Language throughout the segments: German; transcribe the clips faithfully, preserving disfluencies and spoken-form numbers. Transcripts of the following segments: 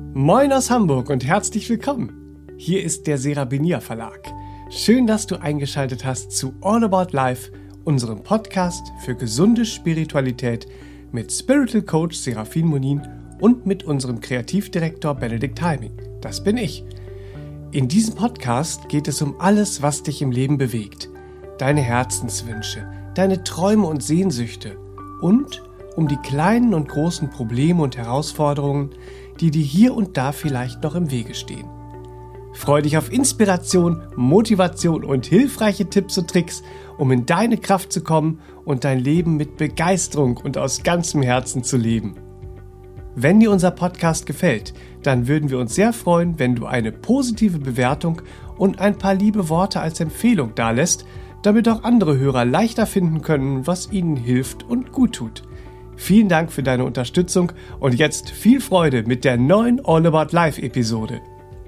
Moin aus Hamburg und herzlich willkommen. Hier ist der Serabinier Verlag. Schön, dass du eingeschaltet hast zu All About Life, unserem Podcast für gesunde Spiritualität mit Spiritual Coach Serafin Monin und mit unserem Kreativdirektor Benedikt Heiming. Das bin ich. In diesem Podcast geht es um alles, was dich im Leben bewegt. Deine Herzenswünsche, deine Träume und Sehnsüchte und um die kleinen und großen Probleme und Herausforderungen, die dir hier und da vielleicht noch im Wege stehen. Freu dich auf Inspiration, Motivation und hilfreiche Tipps und Tricks, um in deine Kraft zu kommen und dein Leben mit Begeisterung und aus ganzem Herzen zu leben. Wenn dir unser Podcast gefällt, dann würden wir uns sehr freuen, wenn du eine positive Bewertung und ein paar liebe Worte als Empfehlung dalässt, damit auch andere Hörer leichter finden können, was ihnen hilft und gut tut. Vielen Dank für deine Unterstützung und jetzt viel Freude mit der neuen All About Life Episode.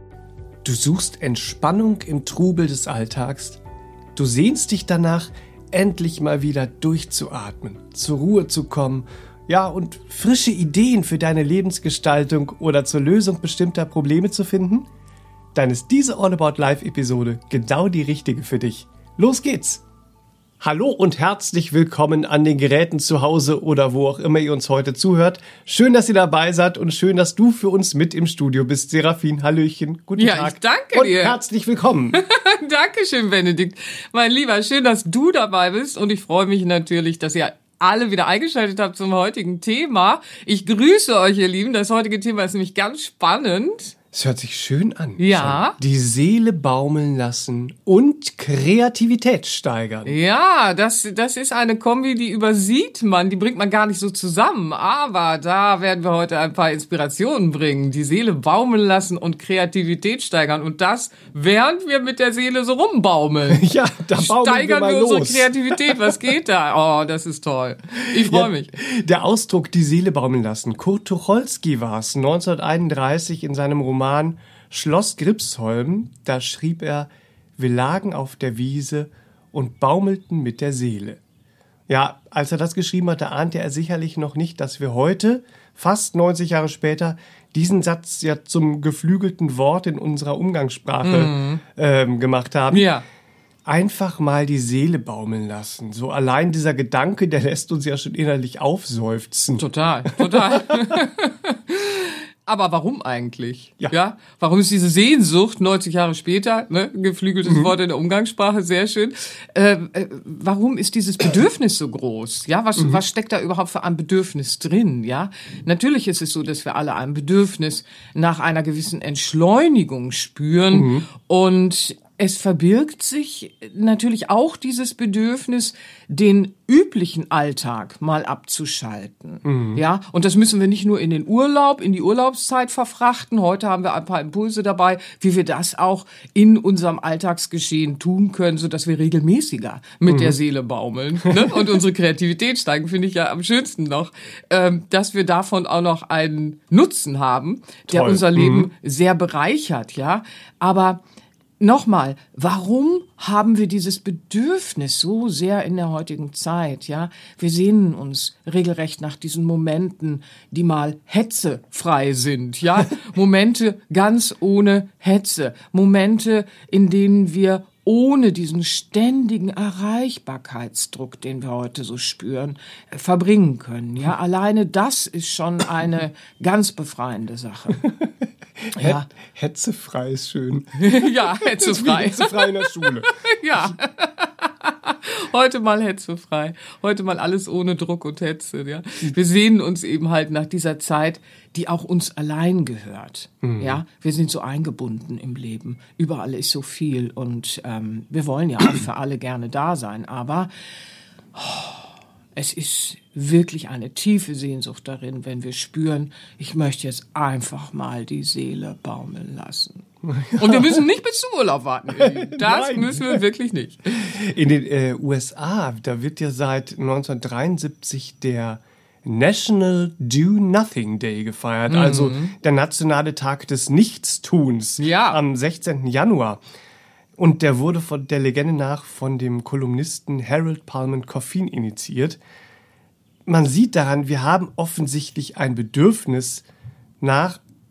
Du suchst Entspannung im Trubel des Alltags? Du sehnst dich danach, endlich mal wieder durchzuatmen, zur Ruhe zu kommen, ja, und frische Ideen für deine Lebensgestaltung oder zur Lösung bestimmter Probleme zu finden? Dann ist diese All About Life Episode genau die richtige für dich. Los geht's! Hallo und herzlich willkommen an den Geräten zu Hause oder wo auch immer ihr uns heute zuhört. Schön, dass ihr dabei seid und schön, dass du für uns mit im Studio bist. Serafin, Hallöchen, guten ja, Tag. Ja, ich danke und dir. Und herzlich willkommen. Dankeschön, Benedikt. Mein Lieber, schön, dass du dabei bist und ich freue mich natürlich, dass ihr alle wieder eingeschaltet habt zum heutigen Thema. Ich grüße euch, ihr Lieben. Das heutige Thema ist nämlich ganz spannend. Es hört sich schön an. Ja. Die Seele baumeln lassen und Kreativität steigern. Ja, das, das ist eine Kombi, die übersieht man, die bringt man gar nicht so zusammen. Aber da werden wir heute ein paar Inspirationen bringen. Die Seele baumeln lassen und Kreativität steigern. Und das, während wir mit der Seele so rumbaumeln. Ja, da baumeln steigern wir mal wir unsere los. Kreativität. Was geht da? Oh, das ist toll. Ich freue ja, mich. Der Ausdruck die Seele baumeln lassen. Kurt Tucholsky war es, neunzehnhunderteinunddreißig in seinem Roman Schloss Gripsholm, da schrieb er, wir lagen auf der Wiese und baumelten mit der Seele. Ja, als er das geschrieben hatte, ahnte er sicherlich noch nicht, dass wir heute, fast neunzig Jahre später, diesen Satz ja zum geflügelten Wort in unserer Umgangssprache mhm. ähm, gemacht haben. Ja. Einfach mal die Seele baumeln lassen. So allein dieser Gedanke, der lässt uns ja schon innerlich aufseufzen. Total, total. Aber warum eigentlich? Ja. ja. Warum ist diese Sehnsucht neunzig Jahre später, ne, geflügeltes mhm. Wort in der Umgangssprache, sehr schön. Äh, äh, warum ist dieses Bedürfnis so groß? Ja, was, mhm. was steckt da überhaupt für ein Bedürfnis drin? Ja, natürlich ist es so, dass wir alle ein Bedürfnis nach einer gewissen Entschleunigung spüren mhm. und es verbirgt sich natürlich auch dieses Bedürfnis, den üblichen Alltag mal abzuschalten. Mhm. Ja, und das müssen wir nicht nur in den Urlaub, in die Urlaubszeit verfrachten. Heute haben wir ein paar Impulse dabei, wie wir das auch in unserem Alltagsgeschehen tun können, sodass wir regelmäßiger mit mhm. der Seele baumeln, ne? Und unsere Kreativität steigen, finde ich ja am schönsten noch, ähm, dass wir davon auch noch einen Nutzen haben, der Toll. unser Leben mhm. sehr bereichert. Ja, aber nochmal, warum haben wir dieses Bedürfnis so sehr in der heutigen Zeit, ja? Wir sehnen uns regelrecht nach diesen Momenten, die mal hetzefrei sind, ja? Momente ganz ohne Hetze. Momente, in denen wir ohne diesen ständigen Erreichbarkeitsdruck, den wir heute so spüren, verbringen können, ja? Alleine das ist schon eine ganz befreiende Sache. Ja. Hetzefrei ist schön. Ja, hetzefrei. Hetzefrei in der Schule. Ja. Heute mal hetzefrei. Heute mal alles ohne Druck und Hetze. Ja. Wir sehnen uns eben halt nach dieser Zeit, die auch uns allein gehört. Mhm. Ja, wir sind so eingebunden im Leben. Überall ist so viel und ähm, wir wollen ja auch für alle gerne da sein. Aber oh, es ist wirklich eine tiefe Sehnsucht darin, wenn wir spüren, ich möchte jetzt einfach mal die Seele baumeln lassen. Ja. Und wir müssen nicht bis zum Urlaub warten. Das Nein. müssen wir wirklich nicht. In den äh, U S A, da wird ja seit neunzehnhundertdreiundsiebzig der National Do Nothing Day gefeiert, mhm. also der nationale Tag des Nichtstuns ja. am sechzehnten Januar. Und der wurde von der Legende nach von dem Kolumnisten Harold Pullman Coffin initiiert. Man sieht daran, wir haben offensichtlich ein Bedürfnis nach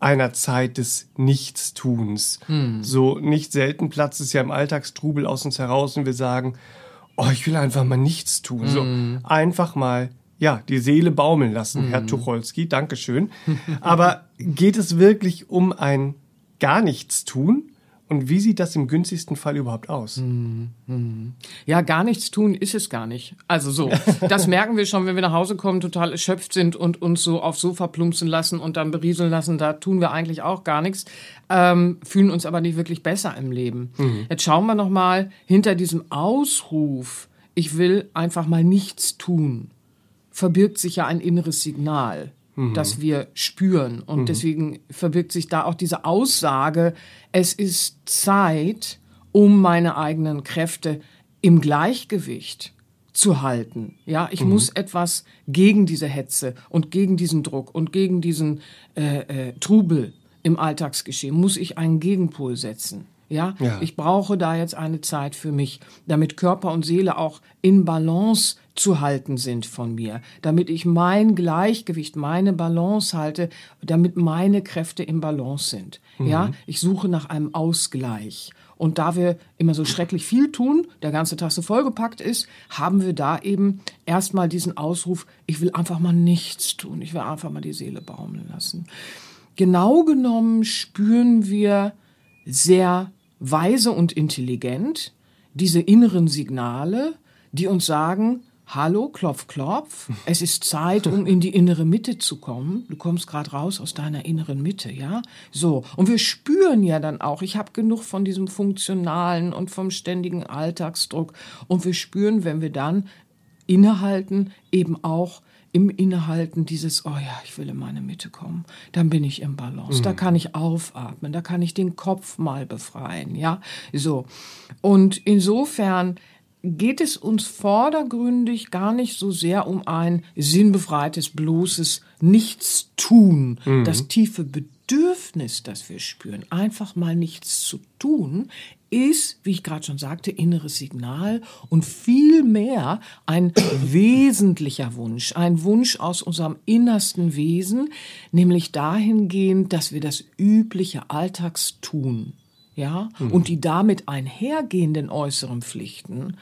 einer Zeit des Nichtstuns. Hm. So nicht selten platzt es ja im Alltagstrubel aus uns heraus und wir sagen, oh, ich will einfach mal nichts tun. Hm. So einfach mal, ja, die Seele baumeln lassen, hm. Herr Tucholsky, Dankeschön. Aber geht es wirklich um ein gar nichts tun? Und wie sieht das im günstigsten Fall überhaupt aus? Hm, hm. Ja, gar nichts tun ist es gar nicht. Also so, das merken wir schon, wenn wir nach Hause kommen, total erschöpft sind und uns so aufs Sofa plumpsen lassen und dann berieseln lassen. Da tun wir eigentlich auch gar nichts, ähm, fühlen uns aber nicht wirklich besser im Leben. Mhm. Jetzt schauen wir noch mal hinter diesem Ausruf, ich will einfach mal nichts tun, verbirgt sich ja ein inneres Signal, mhm. das wir spüren. Und mhm. deswegen verbirgt sich da auch diese Aussage, es ist Zeit, um meine eigenen Kräfte im Gleichgewicht zu halten. Ja, ich mhm. muss etwas gegen diese Hetze und gegen diesen Druck und gegen diesen äh, äh, Trubel im Alltagsgeschehen, muss ich einen Gegenpol setzen. Ja? ja, ich brauche da jetzt eine Zeit für mich, damit Körper und Seele auch in Balance zu halten sind von mir, damit ich mein Gleichgewicht, meine Balance halte, damit meine Kräfte im Balance sind. Mhm. Ja, ich suche nach einem Ausgleich. Und da wir immer so schrecklich viel tun, der ganze Tag so vollgepackt ist, haben wir da eben erstmal diesen Ausruf, ich will einfach mal nichts tun, ich will einfach mal die Seele baumeln lassen. Genau genommen spüren wir sehr weise und intelligent diese inneren Signale, die uns sagen, hallo, klopf, klopf, es ist Zeit, um in die innere Mitte zu kommen. Du kommst gerade raus aus deiner inneren Mitte, ja? So, und wir spüren ja dann auch, ich habe genug von diesem funktionalen und vom ständigen Alltagsdruck. Und wir spüren, wenn wir dann innehalten, eben auch im Innehalten dieses, oh ja, ich will in meine Mitte kommen, dann bin ich im Balance, mhm. da kann ich aufatmen, da kann ich den Kopf mal befreien, ja, so. Und insofern geht es uns vordergründig gar nicht so sehr um ein sinnbefreites, bloßes Nichtstun, mhm. das tiefe Bedürfnis, das wir spüren, einfach mal nichts zu tun, ist, wie ich gerade schon sagte, inneres Signal und vielmehr ein wesentlicher Wunsch, ein Wunsch aus unserem innersten Wesen, nämlich dahingehend, dass wir das übliche Alltagstun, ja, mhm. und die damit einhergehenden äußeren Pflichten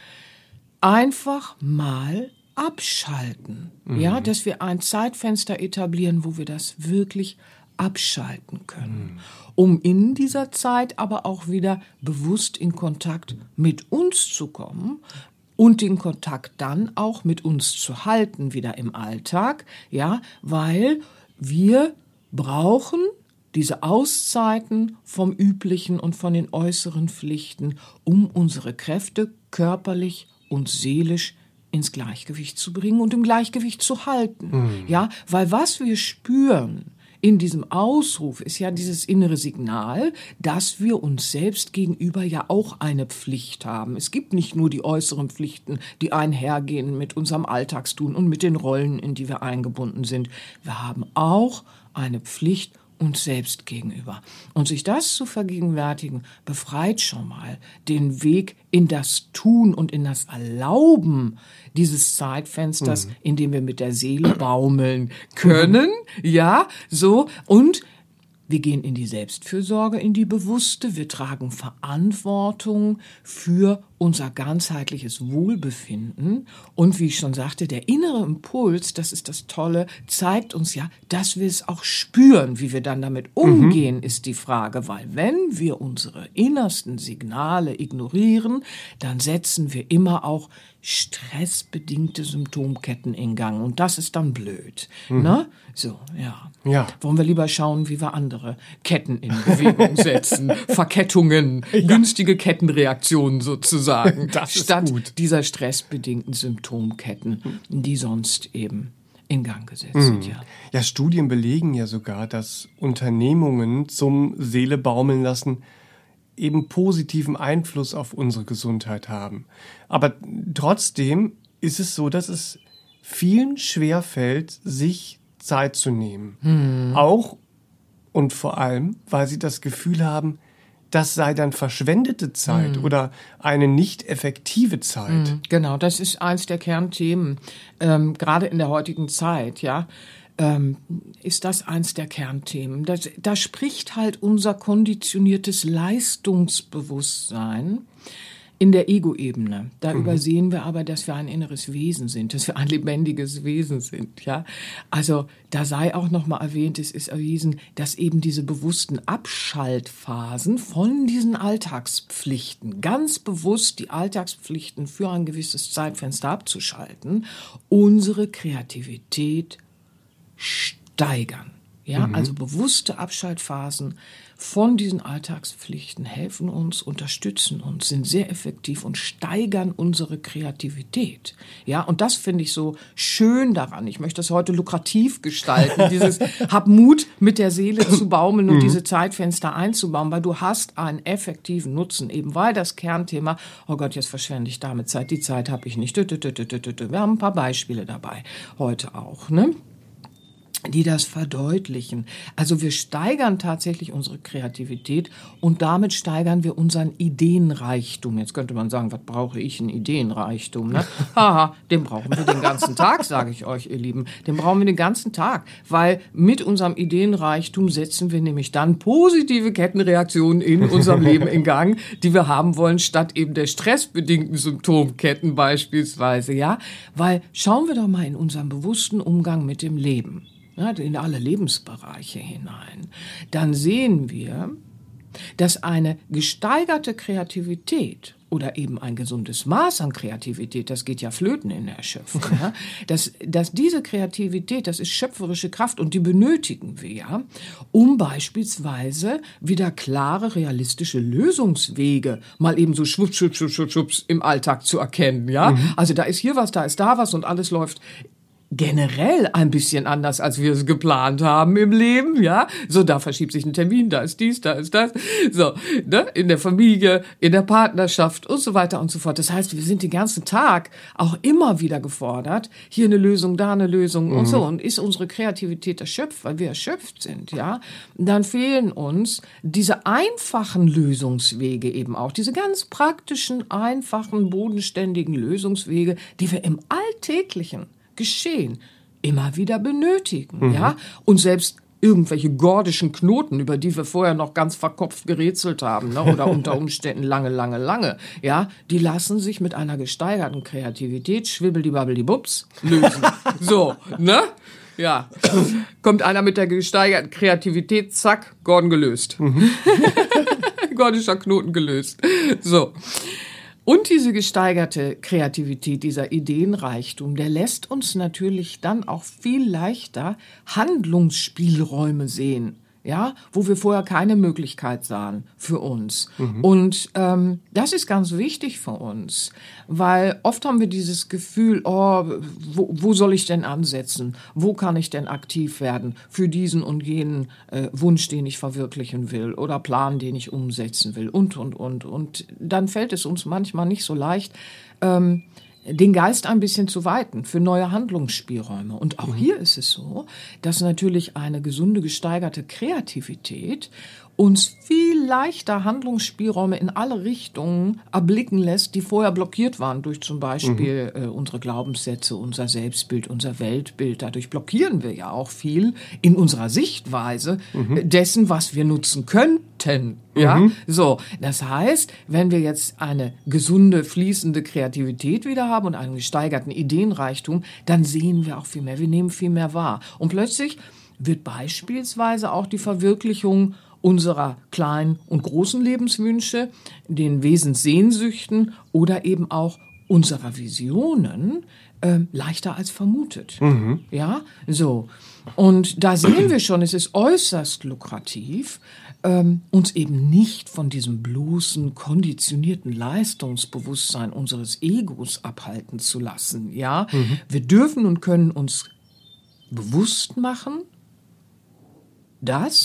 einfach mal abschalten, mhm. ja, dass wir ein Zeitfenster etablieren, wo wir das wirklich abschalten können, mhm. um in dieser Zeit aber auch wieder bewusst in Kontakt mit uns zu kommen und den Kontakt dann auch mit uns zu halten, wieder im Alltag, ja, weil wir brauchen diese Auszeiten vom Üblichen und von den äußeren Pflichten, um unsere Kräfte körperlich und seelisch ins Gleichgewicht zu bringen und im Gleichgewicht zu halten. Mhm. Ja, weil was wir spüren in diesem Ausruf ist ja dieses innere Signal, dass wir uns selbst gegenüber ja auch eine Pflicht haben. Es gibt nicht nur die äußeren Pflichten, die einhergehen mit unserem Alltagstun und mit den Rollen, in die wir eingebunden sind. Wir haben auch eine Pflicht uns selbst gegenüber. Und sich das zu vergegenwärtigen, befreit schon mal den Weg in das Tun und in das Erlauben dieses Zeitfensters, mhm. in dem wir mit der Seele baumeln können. Mhm. Ja, so. Und wir gehen in die Selbstfürsorge, in die bewusste. Wir tragen Verantwortung für unser ganzheitliches Wohlbefinden. Und wie ich schon sagte, der innere Impuls, das ist das Tolle, zeigt uns ja, dass wir es auch spüren. Wie wir dann damit umgehen, mhm. ist die Frage. Weil wenn wir unsere innersten Signale ignorieren, dann setzen wir immer auch stressbedingte Symptomketten in Gang. Und das ist dann blöd. Mhm. Ne? So, ja. ja. Wollen wir lieber schauen, wie wir andere Ketten in Bewegung setzen. Verkettungen, ja. günstige Kettenreaktionen sozusagen. Das statt gut. dieser stressbedingten Symptomketten, die sonst eben in Gang gesetzt mhm. sind. Ja. ja, Studien belegen ja sogar, dass Unternehmungen zum Seele baumeln lassen eben positiven Einfluss auf unsere Gesundheit haben. Aber trotzdem ist es so, dass es vielen schwerfällt, sich Zeit zu nehmen. Mhm. Auch und vor allem, weil sie das Gefühl haben, das sei dann verschwendete Zeit mhm. oder eine nicht effektive Zeit. Mhm, genau, das ist eins der Kernthemen, ähm, gerade in der heutigen Zeit, ja. ähm, ist das eins der Kernthemen. Das, da spricht halt unser konditioniertes Leistungsbewusstsein in der Ego-Ebene. Da mhm. übersehen wir aber, dass wir ein inneres Wesen sind, dass wir ein lebendiges Wesen sind. Ja, also da sei auch noch mal erwähnt, es ist erwiesen, dass eben diese bewussten Abschaltphasen von diesen Alltagspflichten, ganz bewusst die Alltagspflichten für ein gewisses Zeitfenster abzuschalten, unsere Kreativität steigern. Ja, mhm. also bewusste Abschaltphasen von diesen Alltagspflichten helfen uns, unterstützen uns, sind sehr effektiv und steigern unsere Kreativität. Ja, und das finde ich so schön daran. Ich möchte das heute lukrativ gestalten, dieses hab Mut, mit der Seele zu baumeln und mhm. diese Zeitfenster einzubauen, weil du hast einen effektiven Nutzen, eben weil das Kernthema, oh Gott, jetzt verschwende ich damit Zeit, die Zeit habe ich nicht. Wir haben ein paar Beispiele dabei, heute auch, ne? Die das verdeutlichen. Also wir steigern tatsächlich unsere Kreativität und damit steigern wir unseren Ideenreichtum. Jetzt könnte man sagen, was brauche ich, einen Ideenreichtum? Ne? Haha, den brauchen wir den ganzen Tag, sage ich euch, ihr Lieben. Den brauchen wir den ganzen Tag, weil mit unserem Ideenreichtum setzen wir nämlich dann positive Kettenreaktionen in unserem Leben in Gang, die wir haben wollen, statt eben der stressbedingten Symptomketten beispielsweise. Ja, weil schauen wir doch mal in unseren bewussten Umgang mit dem Leben. In alle Lebensbereiche hinein, dann sehen wir, dass eine gesteigerte Kreativität oder eben ein gesundes Maß an Kreativität, das geht ja flöten in der Schöpfung, ja, dass, dass diese Kreativität, das ist schöpferische Kraft und die benötigen wir ja, um beispielsweise wieder klare, realistische Lösungswege mal eben so schwupps, schwupps, schwupps, schwupps im Alltag zu erkennen. Ja, mhm. Also da ist hier was, da ist da was und alles läuft generell ein bisschen anders, als wir es geplant haben im Leben, ja. So, da verschiebt sich ein Termin, da ist dies, da ist das. So, ne, in der Familie, in der Partnerschaft und so weiter und so fort. Das heißt, wir sind den ganzen Tag auch immer wieder gefordert, hier eine Lösung, da eine Lösung mhm. und so. Und ist unsere Kreativität erschöpft, weil wir erschöpft sind, ja, dann fehlen uns diese einfachen Lösungswege eben auch, diese ganz praktischen, einfachen, bodenständigen Lösungswege, die wir im Alltäglichen Geschehen immer wieder benötigen, mhm. ja, und selbst irgendwelche gordischen Knoten, über die wir vorher noch ganz verkopft gerätselt haben, ne, oder unter Umständen lange, lange, lange, ja, die lassen sich mit einer gesteigerten Kreativität schwibbeldibabbeldibups lösen. So, ne? Ja, kommt einer mit der gesteigerten Kreativität, zack, Gordon gelöst. Mhm. Gordischer Knoten gelöst. So. Und diese gesteigerte Kreativität, dieser Ideenreichtum, der lässt uns natürlich dann auch viel leichter Handlungsspielräume sehen, ja, wo wir vorher keine Möglichkeit sahen für uns. Mhm. Und ähm, das ist ganz wichtig für uns, weil oft haben wir dieses Gefühl, oh, wo, wo soll ich denn ansetzen? Wo kann ich denn aktiv werden für diesen und jenen äh, Wunsch, den ich verwirklichen will oder Plan, den ich umsetzen will und, und, und. Und dann fällt es uns manchmal nicht so leicht, ähm, den Geist ein bisschen zu weiten für neue Handlungsspielräume. Und auch mhm. hier ist es so, dass natürlich eine gesunde, gesteigerte Kreativität uns viel leichter Handlungsspielräume in alle Richtungen erblicken lässt, die vorher blockiert waren durch zum Beispiel mhm. äh, unsere Glaubenssätze, unser Selbstbild, unser Weltbild. Dadurch blockieren wir ja auch viel in unserer Sichtweise mhm. äh, dessen, was wir nutzen könnten. Ja, mhm. so. Das heißt, wenn wir jetzt eine gesunde, fließende Kreativität wieder haben und einen gesteigerten Ideenreichtum, dann sehen wir auch viel mehr. Wir nehmen viel mehr wahr. Und plötzlich wird beispielsweise auch die Verwirklichung unserer kleinen und großen Lebenswünsche, den Wesenssehnsüchten oder eben auch unserer Visionen äh, leichter als vermutet. Mhm. Ja, so. Und da sehen wir schon, es ist äußerst lukrativ, ähm, uns eben nicht von diesem bloßen, konditionierten Leistungsbewusstsein unseres Egos abhalten zu lassen. Ja, mhm. Wir dürfen und können uns bewusst machen, dass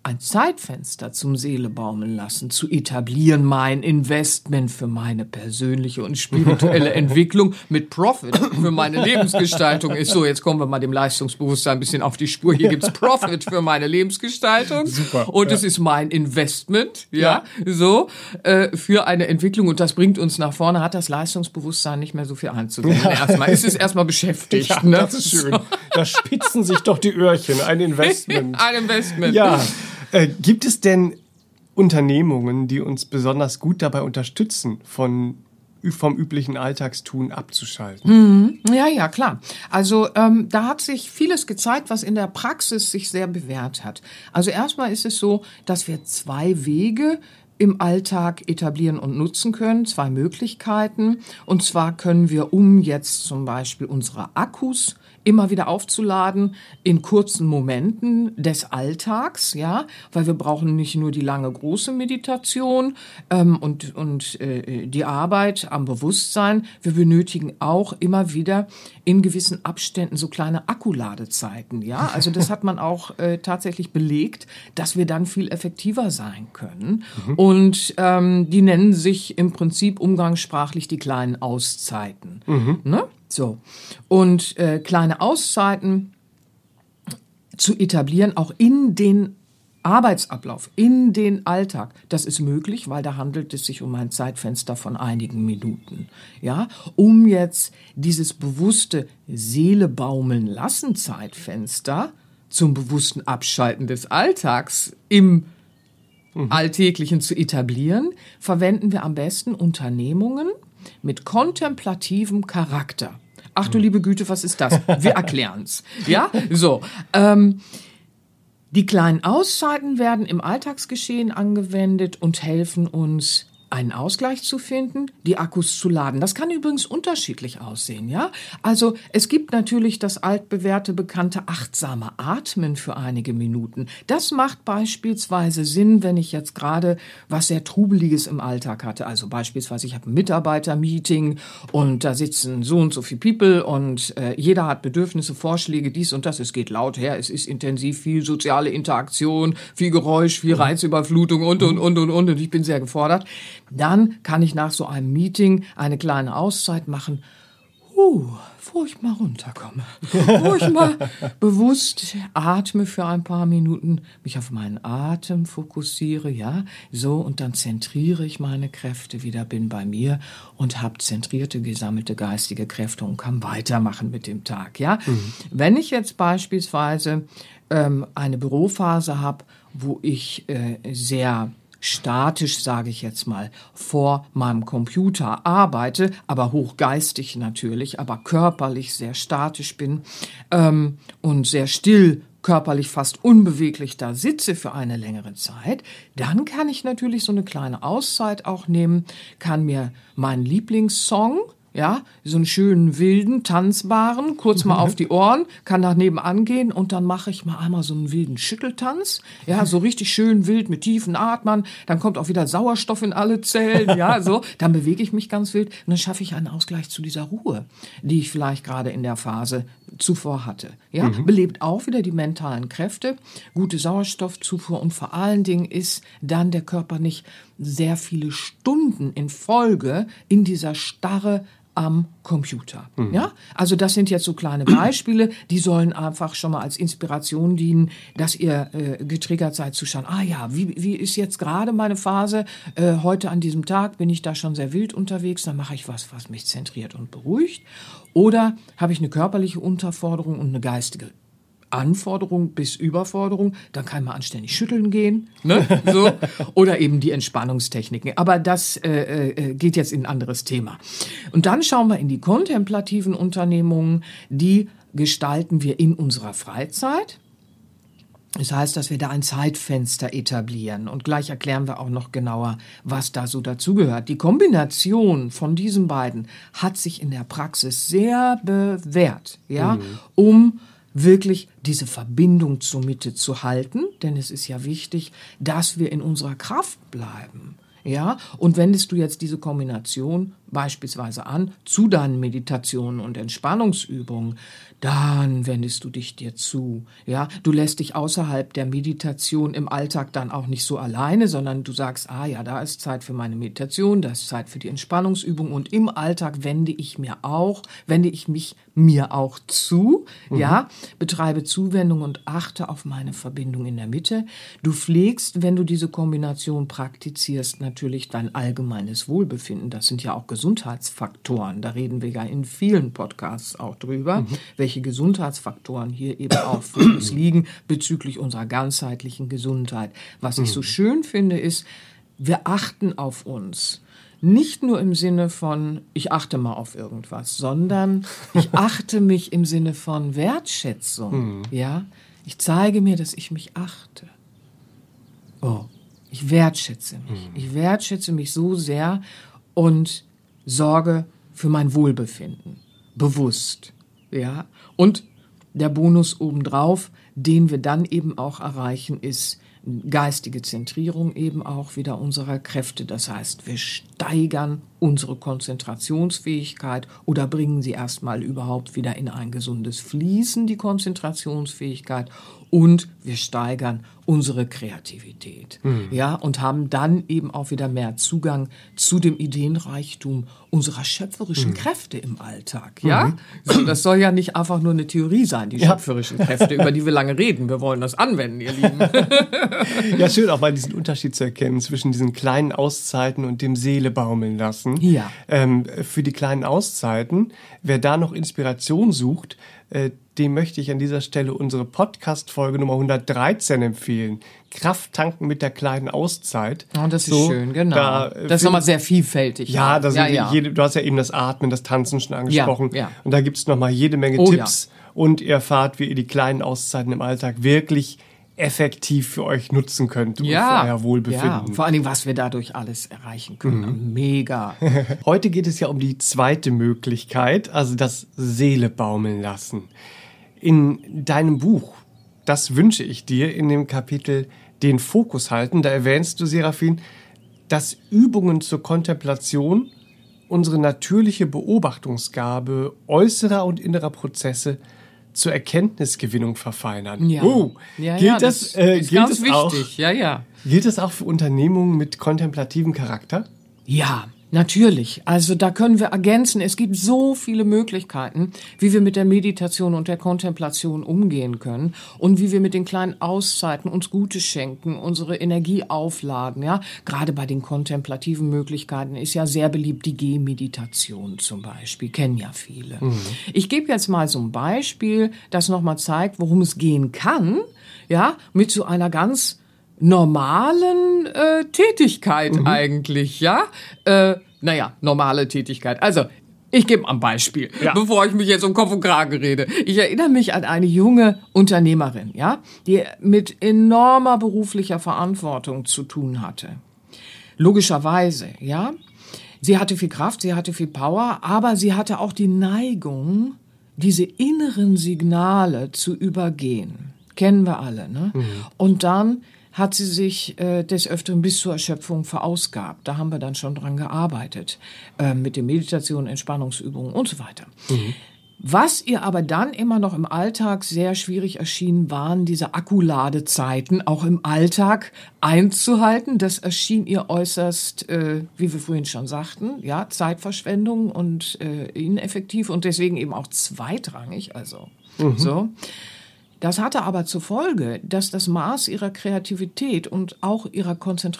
ein Zeitfenster zum Seele baumeln lassen, zu etablieren, mein Investment für meine persönliche und spirituelle Entwicklung mit Profit für meine Lebensgestaltung ist. So, jetzt kommen wir mal dem Leistungsbewusstsein ein bisschen auf die Spur. Hier gibt's Profit für meine Lebensgestaltung. Super. Und es ja. ist mein Investment, ja, ja. so, äh, für eine Entwicklung. Und das bringt uns nach vorne, hat das Leistungsbewusstsein nicht mehr so viel einzugehen. Ja. Erstmal ist es erstmal beschäftigt. Ja, ne? Das ist schön. Da spitzen sich doch die Öhrchen. Ein Investment. Ein Investment. Ja. Äh, gibt es denn Unternehmungen, die uns besonders gut dabei unterstützen, von, vom üblichen Alltagstun abzuschalten? Mhm. Ja, ja, klar. Also ähm, da hat sich vieles gezeigt, was in der Praxis sich sehr bewährt hat. Also erstmal ist es so, dass wir zwei Wege im Alltag etablieren und nutzen können, zwei Möglichkeiten. Und zwar können wir, um jetzt zum Beispiel unsere Akkus immer wieder aufzuladen in kurzen Momenten des Alltags, ja, weil wir brauchen nicht nur die lange große Meditation ähm, und und äh, die Arbeit am Bewusstsein, wir benötigen auch immer wieder in gewissen Abständen so kleine Akkuladezeiten, ja, also das hat man auch äh, tatsächlich belegt, dass wir dann viel effektiver sein können mhm. und ähm, die nennen sich im Prinzip umgangssprachlich die kleinen Auszeiten, mhm. ne? So, und äh, kleine Auszeiten zu etablieren, auch in den Arbeitsablauf, in den Alltag, das ist möglich, weil da handelt es sich um ein Zeitfenster von einigen Minuten. Ja, um jetzt dieses bewusste Seele baumeln lassen Zeitfenster zum bewussten Abschalten des Alltags im mhm. Alltäglichen zu etablieren, verwenden wir am besten Unternehmungen mit kontemplativem Charakter. Ach du liebe Güte, was ist das? Wir erklären's. Ja, so. Ähm, die kleinen Auszeiten werden im Alltagsgeschehen angewendet und helfen uns, einen Ausgleich zu finden, die Akkus zu laden. Das kann übrigens unterschiedlich aussehen, ja? Also es gibt natürlich das altbewährte, bekannte achtsame Atmen für einige Minuten. Das macht beispielsweise Sinn, wenn ich jetzt gerade was sehr Trubeliges im Alltag hatte. Also beispielsweise, ich habe ein Mitarbeitermeeting und da sitzen so und so viele People und äh, jeder hat Bedürfnisse, Vorschläge, dies und das. Es geht laut her, es ist intensiv, viel soziale Interaktion, viel Geräusch, viel Reizüberflutung und, und, und, und, und. Und ich bin sehr gefordert. Dann kann ich nach so einem Meeting eine kleine Auszeit machen, uh, wo ich mal runterkomme, wo ich mal bewusst atme für ein paar Minuten, mich auf meinen Atem fokussiere, ja, so, und dann zentriere ich meine Kräfte wieder, bin bei mir und habe zentrierte, gesammelte geistige Kräfte und kann weitermachen mit dem Tag, ja. Mhm. Wenn ich jetzt beispielsweise ähm, eine Bürophase habe, wo ich äh, sehr statisch, sage ich jetzt mal, vor meinem Computer arbeite, aber hochgeistig natürlich, aber körperlich sehr statisch bin ähm, und sehr still, körperlich fast unbeweglich da sitze für eine längere Zeit, dann kann ich natürlich so eine kleine Auszeit auch nehmen, kann mir meinen Lieblingssong, ja, so einen schönen, wilden, tanzbaren, kurz mal auf die Ohren, kann nach nebenan gehen und dann mache ich mal einmal so einen wilden Schütteltanz, ja, so richtig schön wild mit tiefen Atmen, dann kommt auch wieder Sauerstoff in alle Zellen, ja, so, dann bewege ich mich ganz wild und dann schaffe ich einen Ausgleich zu dieser Ruhe, die ich vielleicht gerade in der Phase zuvor hatte, ja, mhm. belebt auch wieder die mentalen Kräfte, gute Sauerstoffzufuhr und vor allen Dingen ist dann der Körper nicht sehr viele Stunden in Folge in dieser Starre am Computer. Mhm. Ja? Also das sind jetzt so kleine Beispiele, die sollen einfach schon mal als Inspiration dienen, dass ihr äh, getriggert seid zu schauen, ah ja, wie, wie ist jetzt gerade meine Phase, äh, heute an diesem Tag bin ich da schon sehr wild unterwegs, dann mache ich was, was mich zentriert und beruhigt. Oder habe ich eine körperliche Unterforderung und eine geistige Anforderung bis Überforderung, dann kann man anständig schütteln gehen, ne? So. Oder eben die Entspannungstechniken. Aber das äh, äh, geht jetzt in ein anderes Thema. Und dann schauen wir in die kontemplativen Unternehmungen, die gestalten wir in unserer Freizeit. Das heißt, dass wir da ein Zeitfenster etablieren und gleich erklären wir auch noch genauer, was da so dazugehört. Die Kombination von diesen beiden hat sich in der Praxis sehr bewährt, ja, mhm. um wirklich diese Verbindung zur Mitte zu halten, denn es ist ja wichtig, dass wir in unserer Kraft bleiben. Ja, und wendest du jetzt diese Kombination beispielsweise an zu deinen Meditationen und Entspannungsübungen, dann wendest du dich dir zu. Ja, du lässt dich außerhalb der Meditation im Alltag dann auch nicht so alleine, sondern du sagst, ah ja, da ist Zeit für meine Meditation, da ist Zeit für die Entspannungsübung und im Alltag wende ich mir auch, wende ich mich mir auch zu, mhm. ja, betreibe Zuwendung und achte auf meine Verbindung in der Mitte. Du pflegst, wenn du diese Kombination praktizierst, natürlich dein allgemeines Wohlbefinden. Das sind ja auch Gesundheitsfaktoren. Da reden wir ja in vielen Podcasts auch drüber, mhm. welche Gesundheitsfaktoren hier eben auch für uns liegen bezüglich unserer ganzheitlichen Gesundheit. Was ich so schön finde, ist, wir achten auf uns. Nicht nur im Sinne von, ich achte mal auf irgendwas, sondern ich achte mich im Sinne von Wertschätzung. Mhm. Ja? Ich zeige mir, dass ich mich achte. Oh, ich wertschätze mich. Mhm. Ich wertschätze mich so sehr und sorge für mein Wohlbefinden. Bewusst. Ja? Und der Bonus obendrauf, den wir dann eben auch erreichen, ist geistige Zentrierung eben auch wieder unserer Kräfte. Das heißt, wir steigern unsere Konzentrationsfähigkeit oder bringen sie erstmal überhaupt wieder in ein gesundes Fließen, die Konzentrationsfähigkeit, und wir steigern unsere Kreativität. Mhm. Ja, und haben dann eben auch wieder mehr Zugang zu dem Ideenreichtum unserer schöpferischen mhm. Kräfte im Alltag. Ja, mhm. so, das soll ja nicht einfach nur eine Theorie sein, die ja. schöpferischen Kräfte, über die wir lange reden. Wir wollen das anwenden, ihr Lieben. Ja, schön auch mal diesen Unterschied zu erkennen zwischen diesen kleinen Auszeiten und dem Seele baumeln lassen. Ja. Ähm, für die kleinen Auszeiten, wer da noch Inspiration sucht, äh, dem möchte ich an dieser Stelle unsere Podcast-Folge Nummer hundertdreizehn empfehlen. Kraft tanken mit der kleinen Auszeit. Oh, das ist so schön, genau. Da, das ist nochmal sehr vielfältig. Ja, da sind ja, ja. Jede, du hast ja eben das Atmen, das Tanzen schon angesprochen. Ja, ja. Und da gibt's nochmal jede Menge oh, Tipps. Ja. Und ihr erfahrt, wie ihr die kleinen Auszeiten im Alltag wirklich effektiv für euch nutzen könnt und ja, für euer Wohlbefinden. Ja, vor allen Dingen, was wir dadurch alles erreichen können. Mhm. Mega. Heute geht es ja um die zweite Möglichkeit, also das Seele baumeln lassen. In deinem Buch, das wünsche ich dir, in dem Kapitel den Fokus halten, da erwähnst du, Serafin, dass Übungen zur Kontemplation unsere natürliche Beobachtungsgabe äußerer und innerer Prozesse zur Erkenntnisgewinnung verfeinern. Ja. Oh, ja, gilt ja, das, das äh, ist gilt ganz das wichtig. Auch, ja, ja. Gilt das auch für Unternehmungen mit kontemplativem Charakter? Ja, natürlich. Also da können wir ergänzen. Es gibt so viele Möglichkeiten, wie wir mit der Meditation und der Kontemplation umgehen können und wie wir mit den kleinen Auszeiten uns Gutes schenken, unsere Energie aufladen. Ja, gerade bei den kontemplativen Möglichkeiten ist ja sehr beliebt die Gehmeditation zum Beispiel. Kennen ja viele. Mhm. Ich gebe jetzt mal so ein Beispiel, das nochmal zeigt, worum es gehen kann. Ja, mit so einer ganz normalen äh, Tätigkeit mhm. eigentlich, ja? Äh, naja, normale Tätigkeit. Also, ich gebe mal ein Beispiel, ja. bevor ich mich jetzt um Kopf und Kragen rede. Ich erinnere mich an eine junge Unternehmerin, ja, die mit enormer beruflicher Verantwortung zu tun hatte. Logischerweise, ja. Sie hatte viel Kraft, sie hatte viel Power, aber sie hatte auch die Neigung, diese inneren Signale zu übergehen. Kennen wir alle, ne? Mhm. Und dann hat sie sich äh, des Öfteren bis zur Erschöpfung verausgabt. Da haben wir dann schon dran gearbeitet, äh, mit den Meditationen, Entspannungsübungen und so weiter. Mhm. Was ihr aber dann immer noch im Alltag sehr schwierig erschien, waren diese Akkuladezeiten auch im Alltag einzuhalten. Das erschien ihr äußerst, äh, wie wir vorhin schon sagten, ja, Zeitverschwendung und äh, ineffektiv und deswegen eben auch zweitrangig. Also mhm. so. Das hatte aber zur Folge, dass das Maß ihrer Kreativität und auch ihrer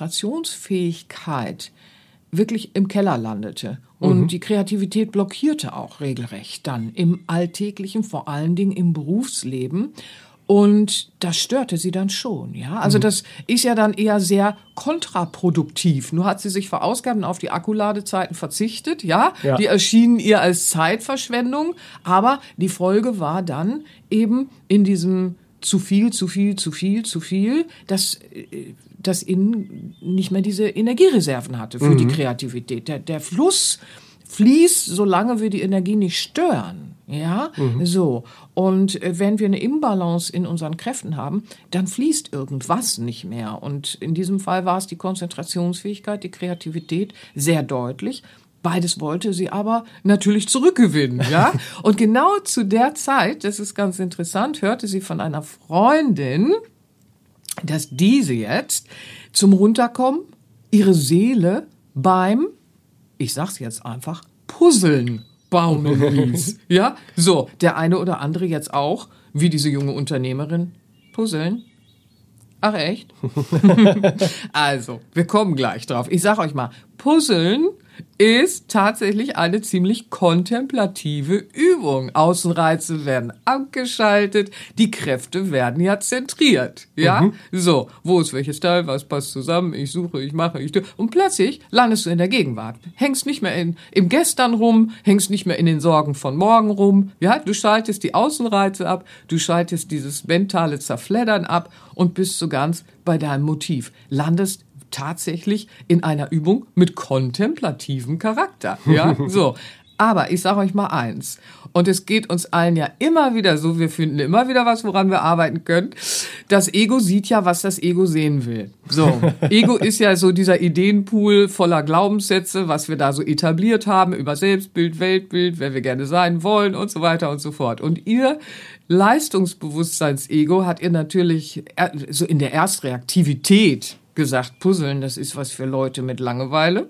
Konzentrationsfähigkeit wirklich im Keller landete. Und mhm. die Kreativität blockierte auch regelrecht dann im alltäglichen, vor allen Dingen im Berufsleben. Und das störte sie dann schon, ja. Also mhm. das ist ja dann eher sehr kontraproduktiv. Nur hat sie sich verausgabt und auf die Akkuladezeiten verzichtet, ja? ja. Die erschienen ihr als Zeitverschwendung. Aber die Folge war dann eben in diesem zu viel, zu viel, zu viel, zu viel, dass das Innen nicht mehr diese Energiereserven hatte für mhm. die Kreativität. Der, der Fluss fließt, solange wir die Energie nicht stören. Ja, mhm. so. Und wenn wir eine Imbalance in unseren Kräften haben, dann fließt irgendwas nicht mehr. Und in diesem Fall war es die Konzentrationsfähigkeit, die Kreativität, sehr deutlich. Beides wollte sie aber natürlich zurückgewinnen, ja. Und genau zu der Zeit, das ist ganz interessant, hörte sie von einer Freundin, dass diese jetzt zum Runterkommen ihre Seele beim, ich sag's jetzt einfach, Puzzeln baumeln ließ. Ja, so, der eine oder andere jetzt auch, wie diese junge Unternehmerin, puzzeln. Ach echt? Also, wir kommen gleich drauf. Ich sag euch mal, Puzzeln ist tatsächlich eine ziemlich kontemplative Übung. Außenreize werden abgeschaltet, die Kräfte werden ja zentriert. Ja, mhm. So, wo ist welches Teil, was passt zusammen, ich suche, ich mache, ich tue. Und plötzlich landest du in der Gegenwart. Hängst nicht mehr in, im Gestern rum, hängst nicht mehr in den Sorgen von morgen rum. Ja, du schaltest die Außenreize ab, du schaltest dieses mentale Zerfleddern ab und bist so ganz bei deinem Motiv. Landest tatsächlich in einer Übung mit kontemplativem Charakter. Ja, so. Aber ich sage euch mal eins. Und es geht uns allen ja immer wieder so, wir finden immer wieder was, woran wir arbeiten können. Das Ego sieht ja, was das Ego sehen will. So. Ego ist ja so dieser Ideenpool voller Glaubenssätze, was wir da so etabliert haben über Selbstbild, Weltbild, wer wir gerne sein wollen und so weiter und so fort. Und ihr Leistungsbewusstseins-Ego hat ihr natürlich so in der Erstreaktivität gesagt, Puzzeln, das ist was für Leute mit Langeweile.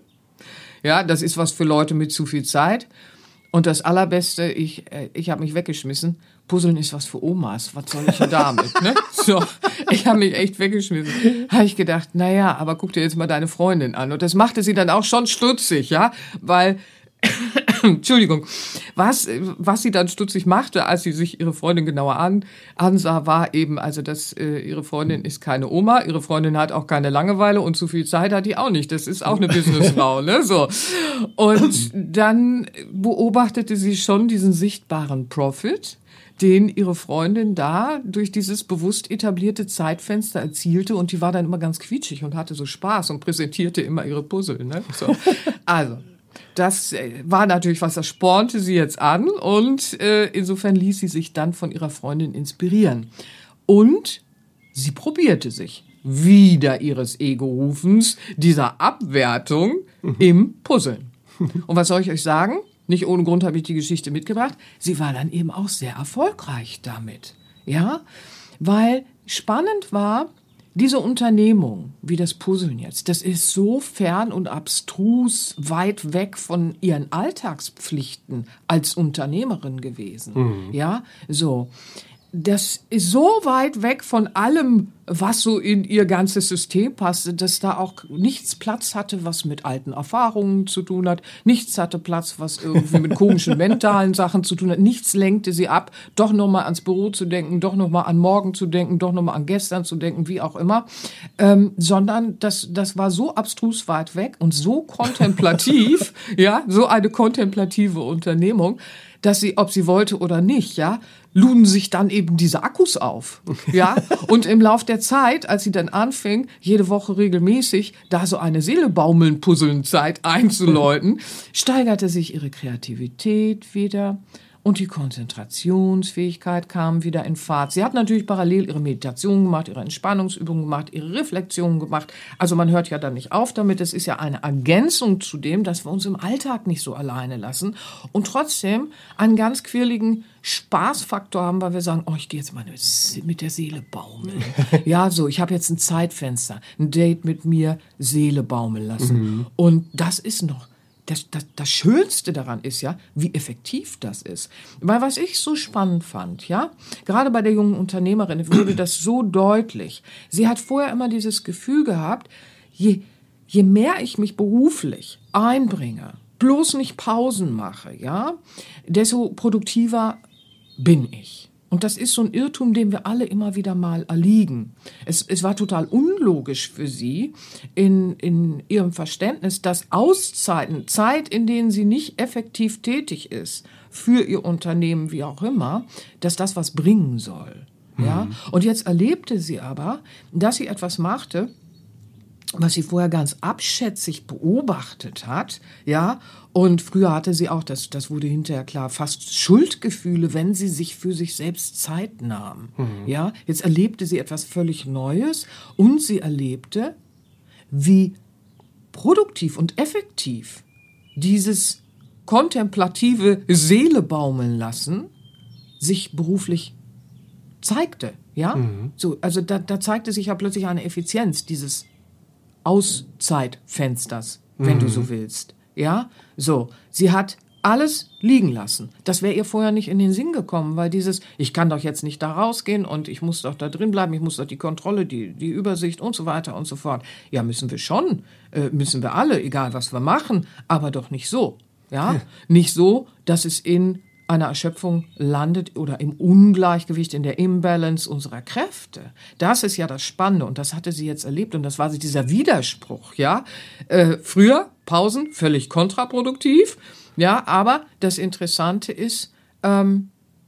Ja, das ist was für Leute mit zu viel Zeit. Und das Allerbeste, ich, ich habe mich weggeschmissen, Puzzeln ist was für Omas. Was soll ich denn damit? Ne? So, ich habe mich echt weggeschmissen. Habe ich gedacht, naja, aber guck dir jetzt mal deine Freundin an. Und das machte sie dann auch schon stutzig, ja, weil Entschuldigung, was, was sie dann stutzig machte, als sie sich ihre Freundin genauer an, ansah, war eben, also, dass äh, ihre Freundin ist keine Oma, ihre Freundin hat auch keine Langeweile und zu viel Zeit hat die auch nicht. Das ist auch eine Businessfrau, ne, so. Und dann beobachtete sie schon diesen sichtbaren Profit, den ihre Freundin da durch dieses bewusst etablierte Zeitfenster erzielte, und die war dann immer ganz quietschig und hatte so Spaß und präsentierte immer ihre Puzzle, ne, so. Also. Das war natürlich was, das spornte sie jetzt an, und äh, insofern ließ sie sich dann von ihrer Freundin inspirieren. Und sie probierte sich wieder ihres Ego-Rufens, dieser Abwertung im Puzzeln. Und was soll ich euch sagen? Nicht ohne Grund habe ich die Geschichte mitgebracht. Sie war dann eben auch sehr erfolgreich damit. Ja, weil spannend war, diese Unternehmung, wie das Puzzeln jetzt, das ist so fern und abstrus weit weg von ihren Alltagspflichten als Unternehmerin gewesen. Mhm. Ja, so. Das ist so weit weg von allem, was so in ihr ganzes System passte, dass da auch nichts Platz hatte, was mit alten Erfahrungen zu tun hat. Nichts hatte Platz, was irgendwie mit komischen mentalen Sachen zu tun hat. Nichts lenkte sie ab, doch nochmal ans Büro zu denken, doch nochmal an morgen zu denken, doch nochmal an gestern zu denken, wie auch immer. Ähm, sondern das, das war so abstrus weit weg und so kontemplativ, ja, so eine kontemplative Unternehmung, dass sie, ob sie wollte oder nicht, ja, luden sich dann eben diese Akkus auf, ja. Und im Lauf der Zeit, als sie dann anfing, jede Woche regelmäßig da so eine Seele-Baumeln-Puzzeln-Zeit einzuläuten, steigerte sich ihre Kreativität wieder und die Konzentrationsfähigkeit kam wieder in Fahrt. Sie hat natürlich parallel ihre Meditation gemacht, ihre Entspannungsübungen gemacht, ihre Reflexionen gemacht. Also man hört ja dann nicht auf damit. Es ist ja eine Ergänzung zu dem, dass wir uns im Alltag nicht so alleine lassen und trotzdem einen ganz quirligen Spaßfaktor haben, weil wir sagen, oh, ich gehe jetzt mal mit der Seele baumeln. Ja, so, ich habe jetzt ein Zeitfenster, ein Date mit mir, Seele baumeln lassen. Mhm. Und das ist noch Das, das, das Schönste daran ist ja, wie effektiv das ist. Weil was ich so spannend fand, ja, gerade bei der jungen Unternehmerin wurde das so deutlich. Sie hat vorher immer dieses Gefühl gehabt, je, je mehr ich mich beruflich einbringe, bloß nicht Pausen mache, ja, desto produktiver bin ich. Und das ist so ein Irrtum, dem wir alle immer wieder mal erliegen. Es, es war total unlogisch für sie in, in ihrem Verständnis, dass Auszeiten, Zeit, in denen sie nicht effektiv tätig ist, für ihr Unternehmen, wie auch immer, dass das was bringen soll. Ja? Mhm. Und jetzt erlebte sie aber, dass sie etwas machte, was sie vorher ganz abschätzig beobachtet hat, ja, und früher hatte sie auch, das, das wurde hinterher klar, fast Schuldgefühle, wenn sie sich für sich selbst Zeit nahm, mhm. ja. Jetzt erlebte sie etwas völlig Neues und sie erlebte, wie produktiv und effektiv dieses kontemplative Seele baumeln lassen sich beruflich zeigte. Ja? Mhm. So, also da, da zeigte sich ja plötzlich eine Effizienz dieses Auszeitfensters, wenn mhm. du so willst. Ja, so. Sie hat alles liegen lassen. Das wäre ihr vorher nicht in den Sinn gekommen, weil dieses, ich kann doch jetzt nicht da rausgehen und ich muss doch da drin bleiben, ich muss doch die Kontrolle, die, die Übersicht und so weiter und so fort. Ja, müssen wir schon, äh, müssen wir alle, egal was wir machen, aber doch nicht so. Ja, ja. Nicht so, dass es in einer Erschöpfung landet oder im Ungleichgewicht, in der Imbalance unserer Kräfte. Das ist ja das Spannende und das hatte sie jetzt erlebt und das war dieser Widerspruch, ja. Äh, früher, Pausen, völlig kontraproduktiv, ja, aber das Interessante ist, ähm,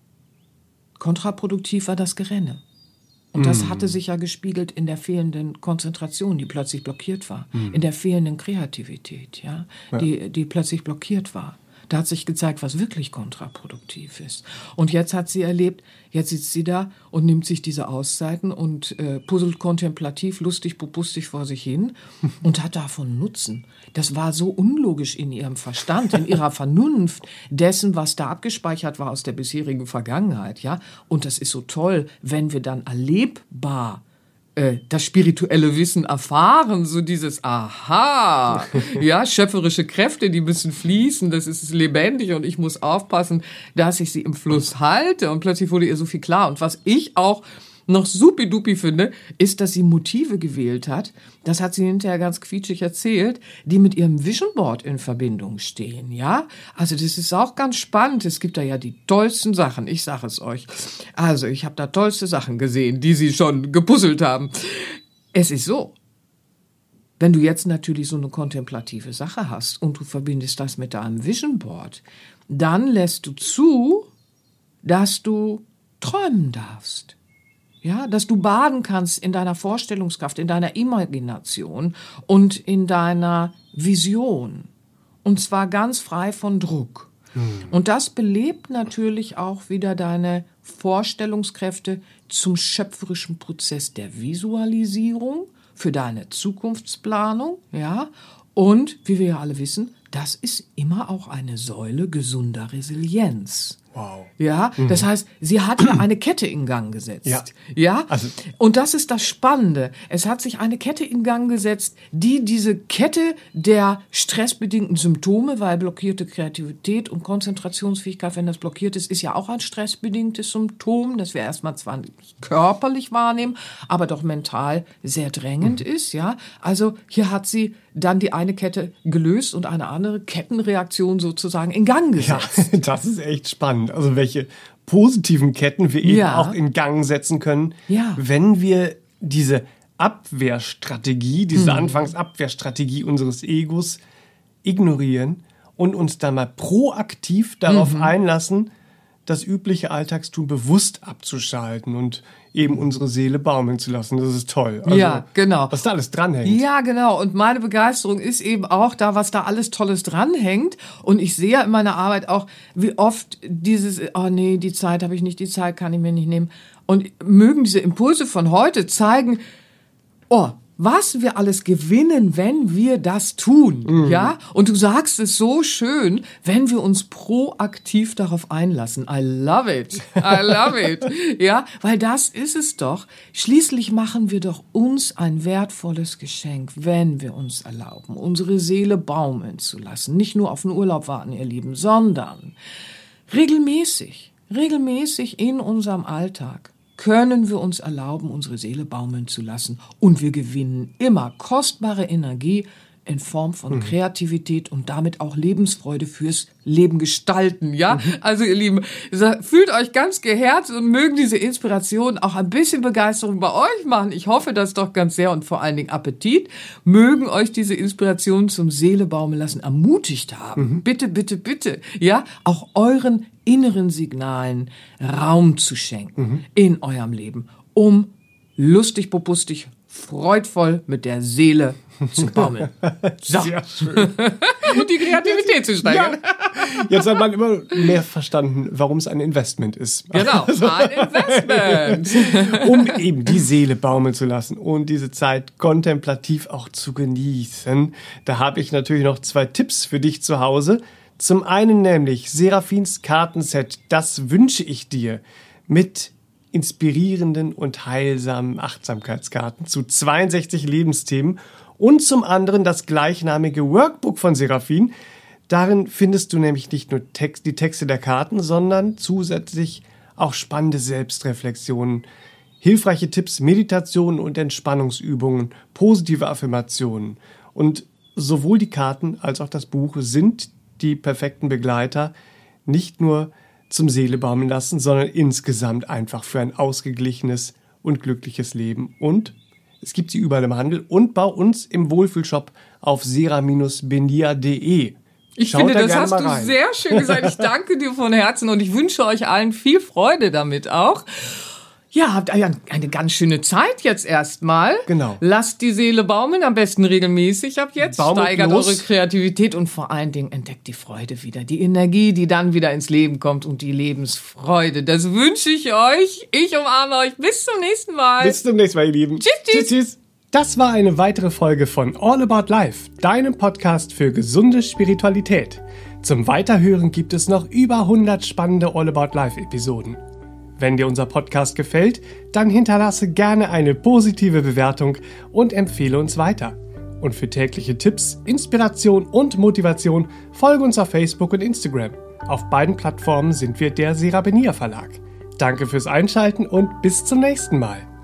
kontraproduktiv war das Gerenne. Und das mm. hatte sich ja gespiegelt in der fehlenden Konzentration, die plötzlich blockiert war, mm. in der fehlenden Kreativität, ja, ja. Die, die plötzlich blockiert war. Da hat sich gezeigt, was wirklich kontraproduktiv ist. Und jetzt hat sie erlebt, jetzt sitzt sie da und nimmt sich diese Auszeiten und äh, puzzelt kontemplativ, lustig, popustig vor sich hin und hat davon Nutzen. Das war so unlogisch in ihrem Verstand, in ihrer Vernunft dessen, was da abgespeichert war aus der bisherigen Vergangenheit. Ja? Und das ist so toll, wenn wir dann erlebbar das spirituelle Wissen erfahren, so dieses Aha, ja, schöpferische Kräfte, die müssen fließen, das ist lebendig und ich muss aufpassen, dass ich sie im Fluss halte und plötzlich wurde ihr so viel klar und was ich auch noch supidupi finde, ist, dass sie Motive gewählt hat, das hat sie hinterher ganz quietschig erzählt, die mit ihrem Vision Board in Verbindung stehen, ja? Also das ist auch ganz spannend, es gibt da ja die tollsten Sachen, ich sage es euch. Also ich habe da tollste Sachen gesehen, die sie schon gepuzzelt haben. Es ist so, wenn du jetzt natürlich so eine kontemplative Sache hast und du verbindest das mit deinem Vision Board, dann lässt du zu, dass du träumen darfst. Ja, dass du baden kannst in deiner Vorstellungskraft, in deiner Imagination und in deiner Vision. Und zwar ganz frei von Druck. Hm. Und das belebt natürlich auch wieder deine Vorstellungskräfte zum schöpferischen Prozess der Visualisierung für deine Zukunftsplanung, ja. Und, wie wir ja alle wissen, das ist immer auch eine Säule gesunder Resilienz. Wow. Ja, mhm. Das heißt, sie hat ja eine Kette in Gang gesetzt. Ja. Ja? Also. Und das ist das Spannende. Es hat sich eine Kette in Gang gesetzt, die diese Kette der stressbedingten Symptome, weil blockierte Kreativität und Konzentrationsfähigkeit, wenn das blockiert ist, ist ja auch ein stressbedingtes Symptom, das wir erstmal zwar nicht körperlich wahrnehmen, aber doch mental sehr drängend mhm. ist, ja. Also hier hat sie dann die eine Kette gelöst und eine andere Kettenreaktion sozusagen in Gang gesetzt. Ja, das ist echt spannend. Also welche positiven Ketten wir eben ja. auch in Gang setzen können, ja. wenn wir diese Abwehrstrategie, diese hm. Anfangsabwehrstrategie unseres Egos ignorieren und uns dann mal proaktiv darauf mhm. einlassen, das übliche Alltagstun bewusst abzuschalten und eben unsere Seele baumeln zu lassen. Das ist toll. Also, ja, genau. Was da alles dranhängt. Ja, genau. Und meine Begeisterung ist eben auch da, was da alles Tolles dranhängt. Und ich sehe ja in meiner Arbeit auch, wie oft dieses, oh nee, die Zeit habe ich nicht, die Zeit kann ich mir nicht nehmen. Und mögen diese Impulse von heute zeigen, oh, was wir alles gewinnen, wenn wir das tun, mhm. ja? Und du sagst es so schön, wenn wir uns proaktiv darauf einlassen. I love it. I love it. Ja, weil das ist es doch. Schließlich machen wir doch uns ein wertvolles Geschenk, wenn wir uns erlauben, unsere Seele baumeln zu lassen. Nicht nur auf den Urlaub warten, ihr Lieben, sondern regelmäßig, regelmäßig in unserem Alltag können wir uns erlauben, unsere Seele baumeln zu lassen. Und wir gewinnen immer kostbare Energie in Form von mhm. Kreativität und damit auch Lebensfreude fürs Leben gestalten, ja? Mhm. Also ihr Lieben, fühlt euch ganz geherzt und mögen diese Inspiration auch ein bisschen Begeisterung bei euch machen. Ich hoffe das doch ganz sehr und vor allen Dingen Appetit. Mögen euch diese Inspiration zum Seele baumeln lassen ermutigt haben. Mhm. Bitte, bitte, bitte, ja? Auch euren inneren Signalen Raum zu schenken mhm. in eurem Leben, um lustig, popustig, freudvoll mit der Seele zu baumeln. So. Sehr schön. Und die Kreativität zu steigern. Ja. Jetzt hat man immer mehr verstanden, warum es ein Investment ist. Genau, ein Investment. Um eben die Seele baumeln zu lassen und diese Zeit kontemplativ auch zu genießen. Da habe ich natürlich noch zwei Tipps für dich zu Hause. Zum einen nämlich Seraphins Kartenset, das wünsche ich dir, mit inspirierenden und heilsamen Achtsamkeitskarten zu zweiundsechzig Lebensthemen und zum anderen das gleichnamige Workbook von Seraphin. Darin findest du nämlich nicht nur Text, die Texte der Karten, sondern zusätzlich auch spannende Selbstreflexionen, hilfreiche Tipps, Meditationen und Entspannungsübungen, positive Affirmationen. Und sowohl die Karten als auch das Buch sind die perfekten Begleiter, nicht nur zum Seele baumeln lassen, sondern insgesamt einfach für ein ausgeglichenes und glückliches Leben. Und es gibt sie überall im Handel und bei uns im Wohlfühlshop auf sera Bindestrich benia punkt de. Ich Schaut finde, da das hast du rein. Sehr schön gesagt. Ich danke dir von Herzen und ich wünsche euch allen viel Freude damit auch. Ja, habt eine ganz schöne Zeit jetzt erstmal. Genau. Lasst die Seele baumeln, am besten regelmäßig ab jetzt. Baumelt Steigert los. eure Kreativität und vor allen Dingen entdeckt die Freude wieder. Die Energie, die dann wieder ins Leben kommt und die Lebensfreude. Das wünsche ich euch. Ich umarme euch. Bis zum nächsten Mal. Bis zum nächsten Mal, ihr Lieben. Tschüss, tschüss. tschüss, tschüss. Das war eine weitere Folge von All About Life, deinem Podcast für gesunde Spiritualität. Zum Weiterhören gibt es noch über hundert spannende All About Life Episoden. Wenn dir unser Podcast gefällt, dann hinterlasse gerne eine positive Bewertung und empfehle uns weiter. Und für tägliche Tipps, Inspiration und Motivation folge uns auf Facebook und Instagram. Auf beiden Plattformen sind wir der Sera Benia Verlag. Danke fürs Einschalten und bis zum nächsten Mal.